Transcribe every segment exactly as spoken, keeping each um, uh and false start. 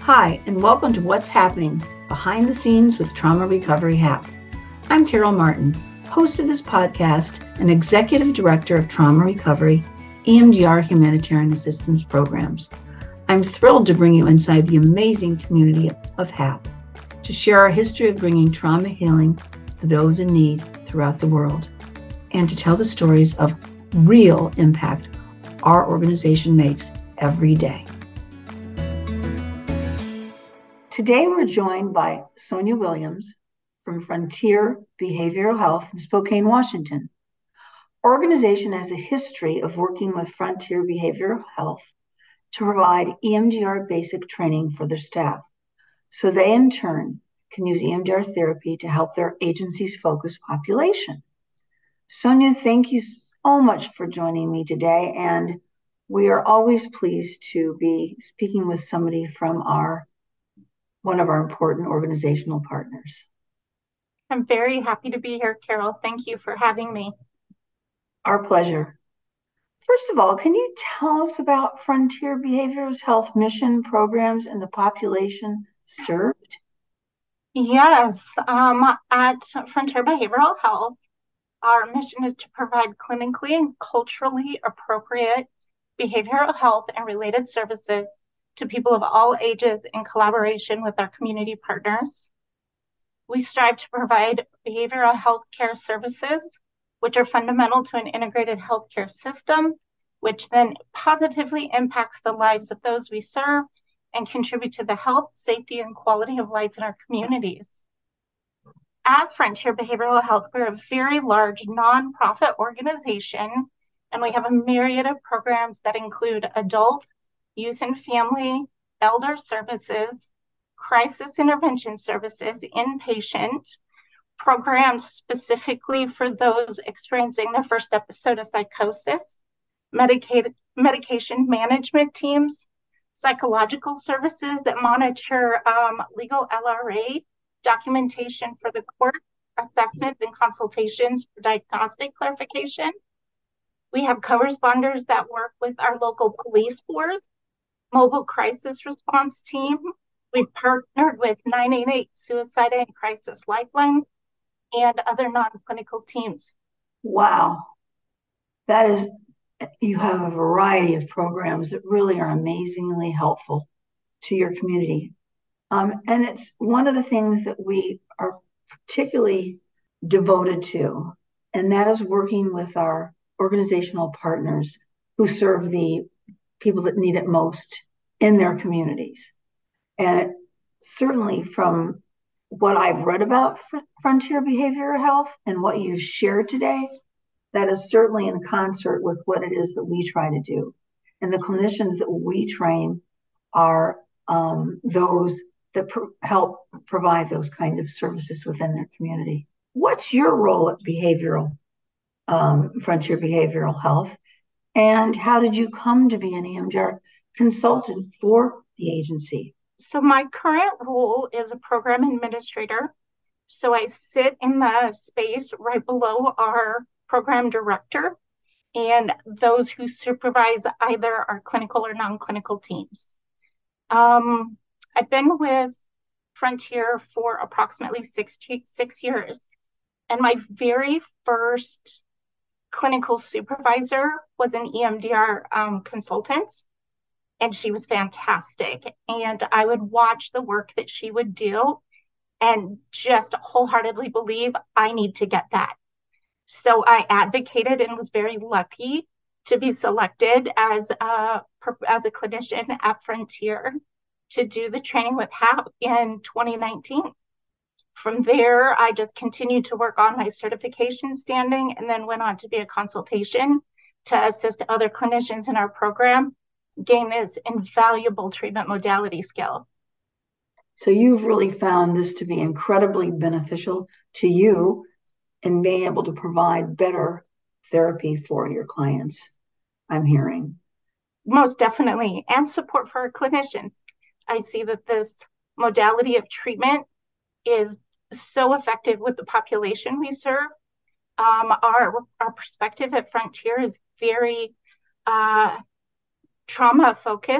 Hi, and welcome to What's Happening Behind the Scenes with Trauma Recovery H A P. I'm Carol Martin, host of this podcast and Executive Director of Trauma Recovery, E M D R Humanitarian Assistance Programs. I'm thrilled to bring you inside the amazing community of H A P to share our history of bringing trauma healing to those in need throughout the world, and to tell the stories of real impact our organization makes every day. Today, we're joined by Sonia Williams from Frontier Behavioral Health in Spokane, Washington. Our organization has a history of working with Frontier Behavioral Health to provide E M D R basic training for their staff, so they in turn can use E M D R therapy to help their agency's focused population. Sonia, thank you so much for joining me today, and we are always pleased to be speaking with somebody from our one of our important organizational partners. I'm very happy to be here, Carol. Thank you for having me. Our pleasure. First of all, can you tell us about Frontier Behavioral Health mission, programs, and the population served? Yes, um, at Frontier Behavioral Health, our mission is to provide clinically and culturally appropriate behavioral health and related services to people of all ages in collaboration with our community partners. We strive to provide behavioral health care services, which are fundamental to an integrated healthcare system, which then positively impacts the lives of those we serve and contribute to the health, safety, and quality of life in our communities. At Frontier Behavioral Health, we're a very large nonprofit organization, and we have a myriad of programs that include adult, youth and family, elder services, crisis intervention services, inpatient, programs specifically for those experiencing their first episode of psychosis, Medicaid, medication management teams, psychological services that monitor um, legal L R A documentation for the court, assessments and consultations for diagnostic clarification. We have co-responders that work with our local police force, mobile crisis response team. We've partnered with nine eight eight Suicide and Crisis Lifeline and other non-clinical teams. Wow. That is, you have a variety of programs that really are amazingly helpful to your community. Um, and it's one of the things that we are particularly devoted to, and that is working with our organizational partners who serve the people that need it most in their communities. And certainly from what I've read about Frontier Behavioral Health and what you've shared today, that is certainly in concert with what it is that we try to do. And the clinicians that we train are um, those that pr- help provide those kinds of services within their community. What's your role at Behavioral, um, Frontier Behavioral Health? And how did you come to be an E M D R consultant for the agency? So my current role is a program administrator. So I sit in the space right below our program director and those who supervise either our clinical or non-clinical teams. Um, I've been with Frontier for approximately sixty-six years. And my very first clinical supervisor was an E M D R um, consultant. And she was fantastic. And I would watch the work that she would do and just wholeheartedly believe I need to get that. So I advocated and was very lucky to be selected as a, as a clinician at Frontier to do the training with H A P in twenty nineteen. From there, I just continued to work on my certification standing and then went on to be a consultation to assist other clinicians in our program gain this invaluable treatment modality skill. So you've really found this to be incredibly beneficial to you in being able to provide better therapy for your clients, I'm hearing. Most definitely, and support for our clinicians. I see that this modality of treatment is so effective with the population we serve. Um, our, our perspective at Frontier is very uh, trauma focused.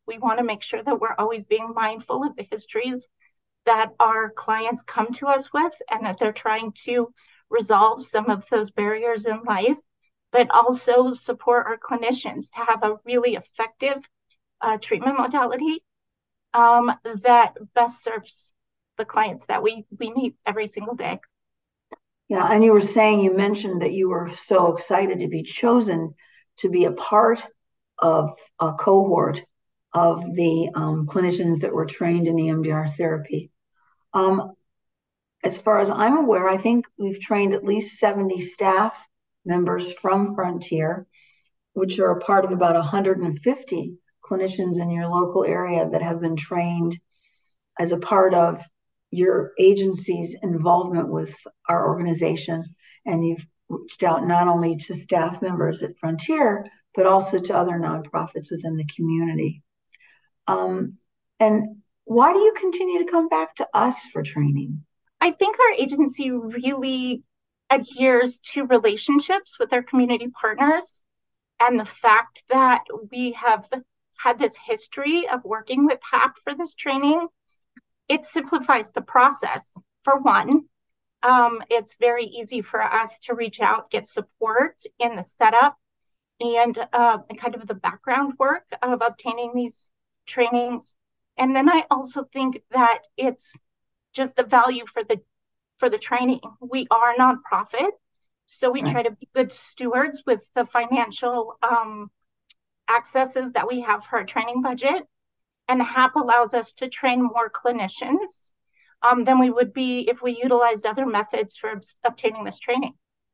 We want to make sure that we're always being mindful of the histories that our clients come to us with and that they're trying to resolve some of those barriers in life, but also support our clinicians to have a really effective uh, treatment modality um, that best serves the clients that we, we meet every single day. Yeah, and you were saying, you mentioned that you were so excited to be chosen to be a part of a cohort of the um, clinicians that were trained in E M D R therapy. Um, as far as I'm aware, I think we've trained at least seventy staff members from Frontier, which are a part of about one hundred fifty clinicians in your local area that have been trained as a part of your agency's involvement with our organization. And you've reached out not only to staff members at Frontier, but also to other nonprofits within the community. Um, and why do you continue to come back to us for training? I think our agency really adheres to relationships with our community partners, and the fact that we have had this history of working with H A P for this training, it simplifies the process. For one, um, it's very easy for us to reach out, get support in the setup and uh, kind of the background work of obtaining these trainings. And then I also think that it's just the value for the for the training. We are a nonprofit, so we right. try to be good stewards with the financial um, accesses that we have for our training budget. And H A P allows us to train more clinicians um, than we would be if we utilized other methods for obtaining this training.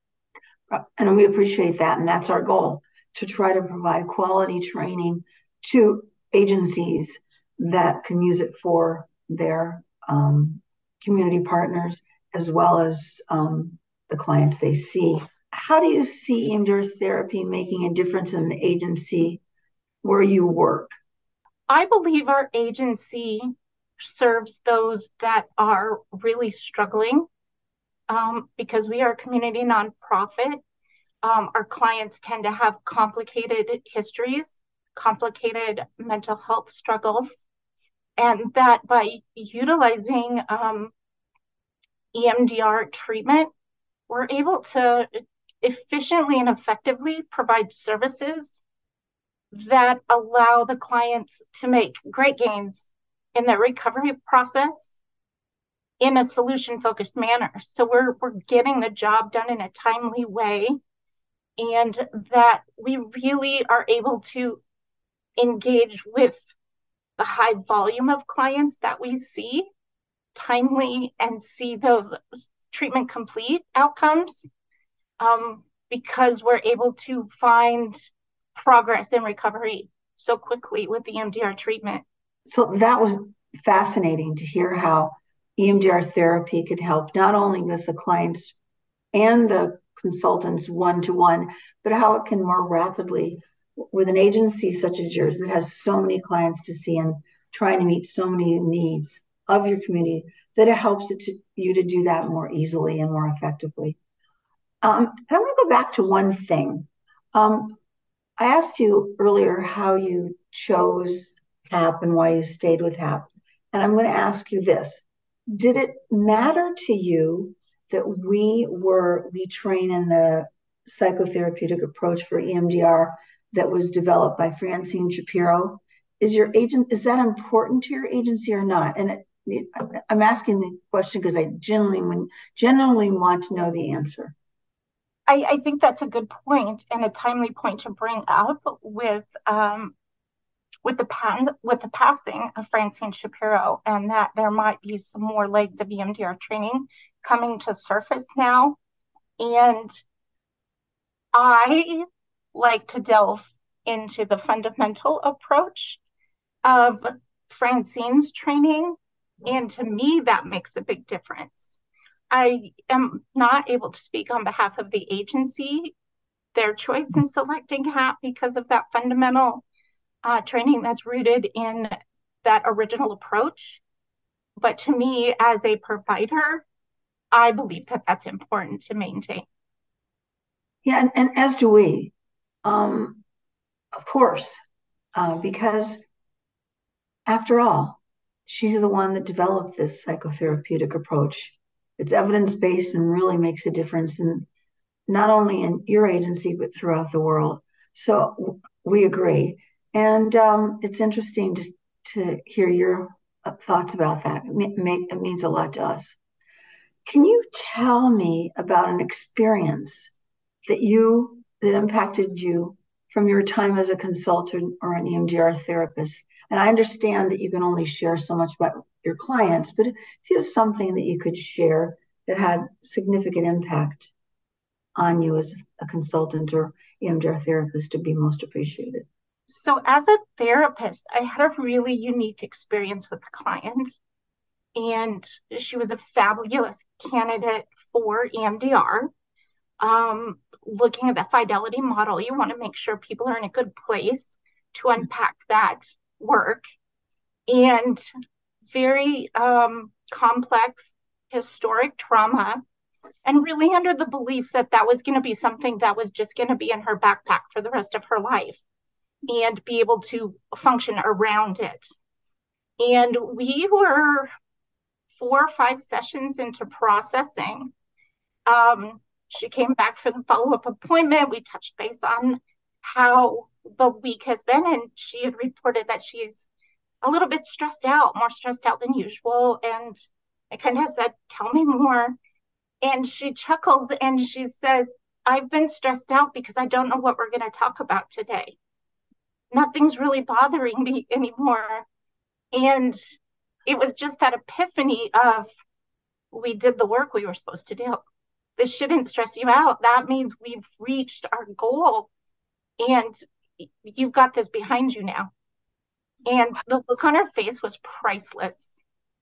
And we appreciate that, and that's our goal, to try to provide quality training to agencies that can use it for their um, community partners as well as um, the clients they see. How do you see E M D R therapy making a difference in the agency where you work? I believe our agency serves those that are really struggling um, because we are a community nonprofit. Um, our clients tend to have complicated histories, complicated mental health struggles, and that by utilizing um, E M D R treatment, we're able to efficiently and effectively provide services that allow the clients to make great gains in their recovery process in a solution-focused manner. So we're, we're getting the job done in a timely way, and that we really are able to engage with the high volume of clients that we see timely and see those treatment complete outcomes um, because we're able to find progress in recovery so quickly with the E M D R treatment. So that was fascinating to hear how E M D R therapy could help not only with the clients and the consultants one-to-one, but how it can more rapidly, with an agency such as yours that has so many clients to see and trying to meet so many needs of your community, that it helps it to, you to do that more easily and more effectively. Um, and I want to go back to one thing. Um, I asked you earlier how you chose H A P and why you stayed with H A P. And I'm going to ask you this. Did it matter to you that we were, we train in the psychotherapeutic approach for E M D R that was developed by Francine Shapiro? Is your agent, is that important to your agency or not? And it, it, I'm asking the question because I genuinely, genuinely want to know the answer. I, I think that's a good point and a timely point to bring up with um, with the pan, with the passing of Francine Shapiro, and that there might be some more legs of E M D R training coming to surface now. And I like to delve into the fundamental approach of Francine's training, and to me, that makes a big difference. I am not able to speak on behalf of the agency, their choice in selecting H A P because of that fundamental uh, training that's rooted in that original approach. But to me, as a provider, I believe that that's important to maintain. Yeah, and, and as do we, um, of course, uh, because After all, she's the one that developed this psychotherapeutic approach. It's evidence-based and really makes a difference in not only in your agency, but throughout the world. So we agree. And um, it's interesting to, to hear your uh, thoughts about that. It, make, it means a lot to us. Can you tell me about an experience that you that impacted you from your time as a consultant or an E M D R therapist? And I understand that you can only share so much about your clients, but if you have something that you could share that had significant impact on you as a consultant or E M D R therapist, to be most appreciated. So, as a therapist, I had a really unique experience with a client, and she was a fabulous candidate for E M D R. Um, looking at the fidelity model, you want to make sure people are in a good place to unpack that work. And very um, complex historic trauma, and really under the belief that that was going to be something that was just going to be in her backpack for the rest of her life and be able to function around it. And we were four or five sessions into processing. Um, she came back for the follow-up appointment. We touched base on how the week has been, and she had reported that she's a little bit stressed out, more stressed out than usual. And I kind of said, tell me more. And she chuckles and she says, I've been stressed out because I don't know what we're going to talk about today. Nothing's really bothering me anymore. And it was just that epiphany of, we did the work we were supposed to do. This shouldn't stress you out. That means we've reached our goal and you've got this behind you now. And the look on her face was priceless.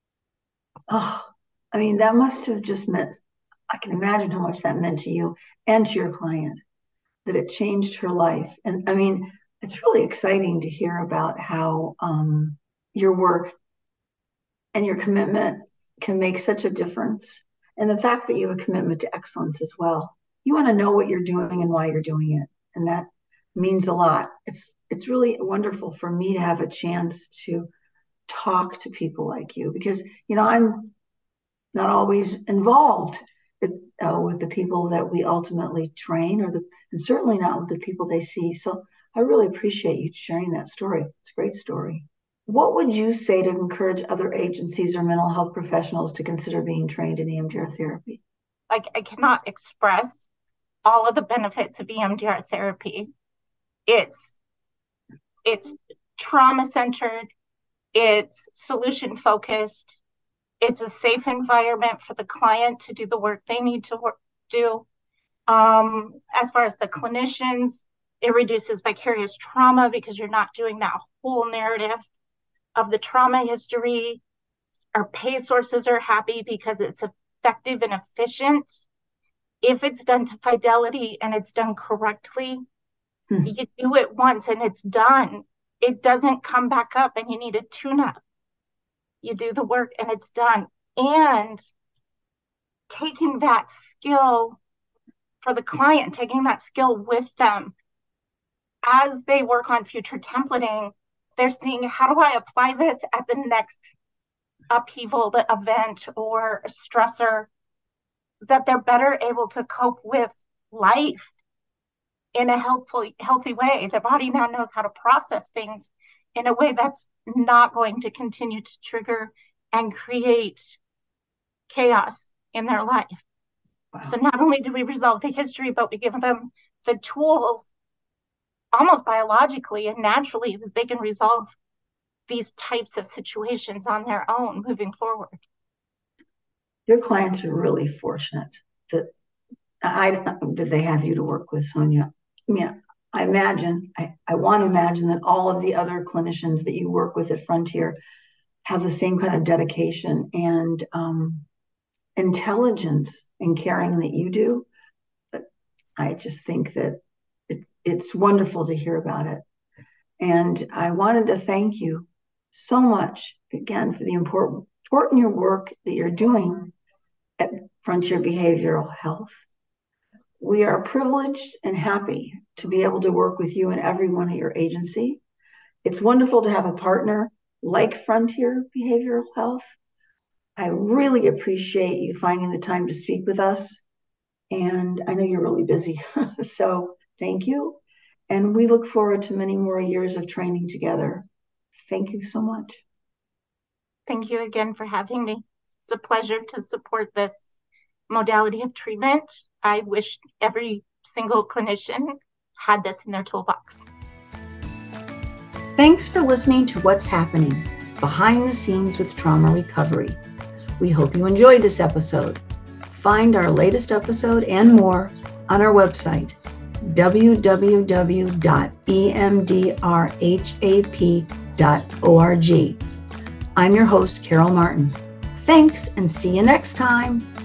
Oh, I mean, that must have just meant, I can imagine how much that meant to you and to your client, that it changed her life. And I mean, it's really exciting to hear about how um, your work and your commitment can make such a difference. And the fact that you have a commitment to excellence as well. You want to know what you're doing and why you're doing it. And that means a lot. It's it's really wonderful for me to have a chance to talk to people like you because, you know, I'm not always involved uh, with the people that we ultimately train or the, and certainly not with the people they see. So I really appreciate you sharing that story. It's a great story. What would you say to encourage other agencies or mental health professionals to consider being trained in E M D R therapy? Like, I cannot express all of the benefits of E M D R therapy. It's it's trauma centered, it's solution focused, it's a safe environment for the client to do the work they need to work, do. Um, as far as the clinicians, it reduces vicarious trauma because you're not doing that whole narrative of the trauma history. Our pay sources are happy because it's effective and efficient. If it's done to fidelity and it's done correctly, hmm. you do it once and it's done. It doesn't come back up and you need a tune-up. You do the work and it's done. And taking that skill for the client, taking that skill with them as they work on future templating, they're seeing, how do I apply this at the next upheaval, the event or stressor, that they're better able to cope with life in a healthy, healthy way. The body now knows how to process things in a way that's not going to continue to trigger and create chaos in their life. Wow. So not only do we resolve the history, but we give them the tools almost biologically and naturally that they can resolve these types of situations on their own moving forward. Your clients are really fortunate that I that they have you to work with, Sonia. I mean, I imagine, I, I want to imagine that all of the other clinicians that you work with at Frontier have the same kind of dedication and um, intelligence and caring that you do. But I just think that it, it's wonderful to hear about it. And I wanted to thank you so much, again, for the important, important your work that you're doing at Frontier Behavioral Health. We are privileged and happy to be able to work with you and everyone at your agency. It's wonderful to have a partner like Frontier Behavioral Health. I really appreciate you finding the time to speak with us. And I know you're really busy, so thank you. And we look forward to many more years of training together. Thank you so much. Thank you again for having me. It's a pleasure to support this modality of treatment. I wish every single clinician had this in their toolbox. Thanks for listening to What's Happening Behind the Scenes with Trauma Recovery. We hope you enjoyed this episode. Find our latest episode and more on our website, w w w dot e m d r h a p dot org. I'm your host, Carol Martin. Thanks, and see you next time.